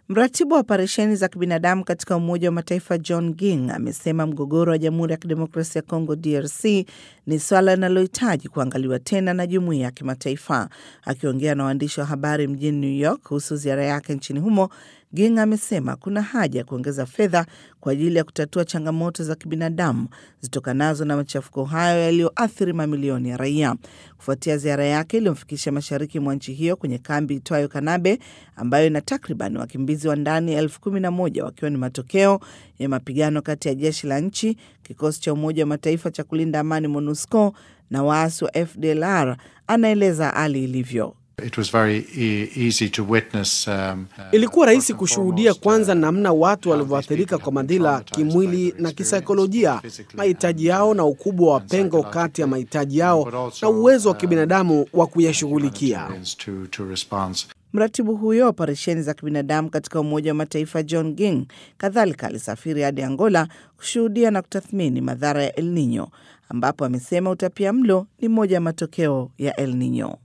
Mratibu wa operesheni za kibinadamu katika Umoja wa Mataifa John Ging amesema mgogoro wa Jamhuri ya Kidemokrasia ya Kongo DRC ni swala linalohitaji kuangaliwa tena na jumuiya ya kimataifa. Akiongea na waandishi wa habari mjini New York kuhusu ziara yake nchini humo, Ging amesema kuna haja ya kuongeza fedha kwa ajili ya kutatua changamoto za kibinadamu zitokanazo na machafuko hayo yaliyoathiri mamilioni ya raia. Kufuatia ziara yake iliyomfikisha mashariki mwa nchi hiyo kwenye kambi itwayo Kanabe ambayo ina takriban wakimbizi wa ndani 11,000 wakiwa ni matokeo ya mapigano kati ya jeshi la nchi, kikosi cha Umoja wa Mataifa cha kulinda amani MONUSCO na waasi wa FDLR, anaeleza hali ilivyo. Ilikuwa rahisi kushuhudia kwanza namna watu walivyoathirika kwa madhila kimwili na kisaikolojia, mahitaji yao na ukubwa wa pengo kati ya mahitaji yao na uwezo wa kibinadamu wa kuyashughulikia. Mratibu huyo operesheni za kibinadamu katika Umoja wa Mataifa John Ging kadhalika alisafiri hadi Angola kushuhudia na kutathmini madhara ya El Nino, ambapo amesema utapiamlo ni moja ya matokeo ya El Nino.